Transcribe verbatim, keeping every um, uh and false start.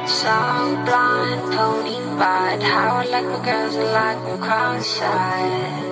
Some blind pony, but how I like my girls, I like them cross-eyed.